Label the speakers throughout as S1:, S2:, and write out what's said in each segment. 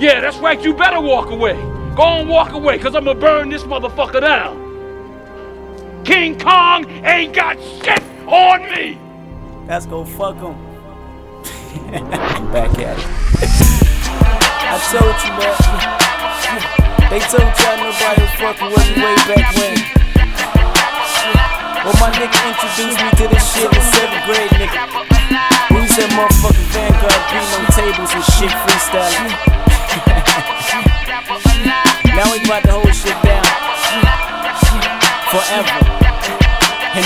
S1: Yeah, that's right, you better walk away. Go on, walk away, cause I'ma burn this motherfucker down. King Kong ain't got shit on me!
S2: Let's go fuck him. I'm back at it. I told you, man. They told y'all nobody was fucking with me way back when. Well, my nigga introduced me to this shit in 7th grade, nigga. We said motherfucking Vanguard beating on tables and shit freestyling. Now we about to hold shit down. Forever and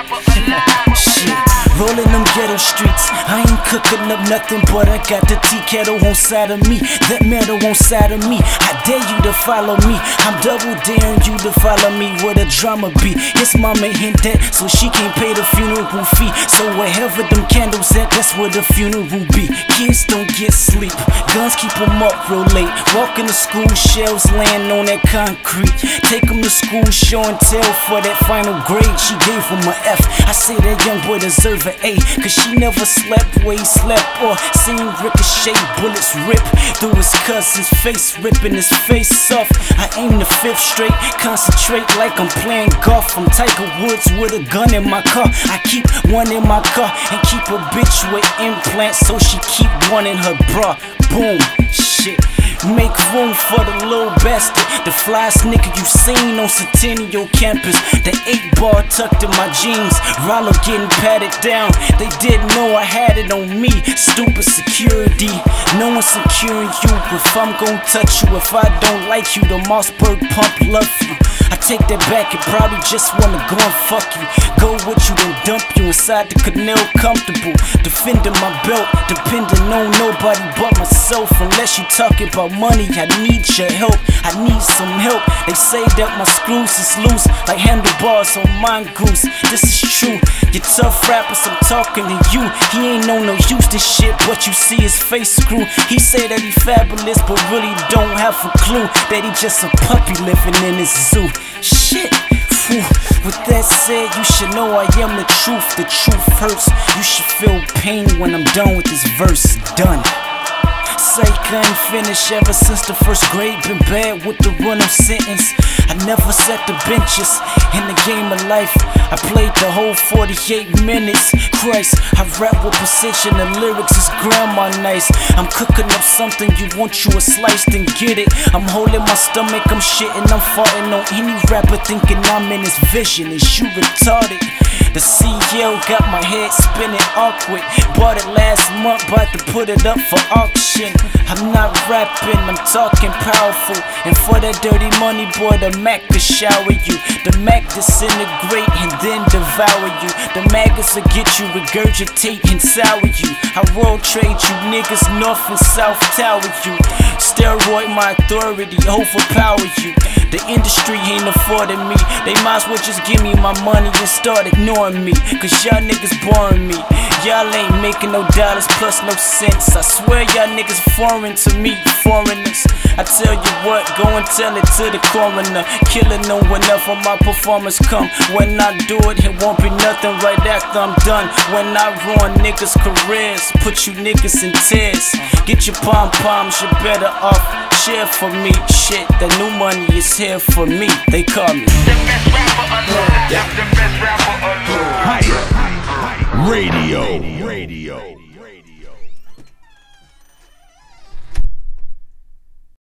S2: ever. Shit. Rolling them ghetto streets, I ain't cooking up nothing, but I got the tea kettle on side of me, that metal on side of me. I dare you to follow me, I'm double daring you to follow me where the drama be. His mama hint that, so she can't pay the funeral fee. So wherever them candles at, that's where the funeral be. Kids don't get sleep, guns keep them up real late. Walking to school, shells laying on that concrete. Take them to school, show and tell for that final grade. She gave him a F, I say that young boy deserve an A, cause she never slept where he slept or seen ricochet bullets rip through his cousin's face, ripping his face off. I aim the 5th straight, concentrate like I'm playing golf. I'm Tiger Woods with a gun in my car. I keep one in my car and keep a bitch with implants so she keep one in her bra. Boom, shit. Make room for the little bastard, the flyest nigga you seen on Centennial campus. The 8-bar tucked in my jeans, Rollo getting patted down. They didn't know I had it on me. Stupid security, no one's securing you. If I'm gon' touch you, if I don't like you, the Mossberg pump love you. I take that back and probably just wanna go and fuck you. Go with you then dump you inside the canal comfortable. Defending my belt, depending on nobody but myself. Unless you talking about money, I need your help, I need some help. They say that my screws is loose like handlebars on mongoose. This is true, you tough rappers, I'm talking to you. He ain't know no Houston shit, but you see his face screw. He say that he fabulous, but really don't have a clue that he just a puppy living in his zoo. Shit. Whew. With that said, you should know I am the truth. The truth hurts. You should feel pain when I'm done with this verse. Done. Psych, I ain't finished ever since the 1st grade. Been bad with the run of sentence. I never set the benches in the game of life. I played the whole 48 minutes. Christ, I rap with precision. The lyrics is grandma nice. I'm cooking up something, you want you a slice, then get it. I'm holding my stomach, I'm shitting, I'm farting on any rapper thinking I'm in his vision. Is you retarded? The CL got my head spinning awkward. Bought it last month, about to put it up for auction. I'm not rapping, I'm talking powerful. And for that dirty money, boy, the Mac could shower you. The Mac disintegrate and then devour you. The maggots will get you, regurgitate and sour you. I world trade you niggas, north and south tower you. Steroid my authority, overpower you. The industry ain't affording me. They might as well just give me my money and start ignoring me. Cause y'all niggas boring me. Y'all ain't making no dollars plus no cents. I swear y'all niggas foreign to me, foreigners. I tell you what, go and tell it to the coroner. Killing no whenever my performance come. When I do it, it won't be nothing right after I'm done. When I ruin niggas' careers, put you niggas in tears. Get your pom-poms, you're better off. Share for me, shit, the new money is here for me. They call me the best rapper alive. The best rapper alive. Radio.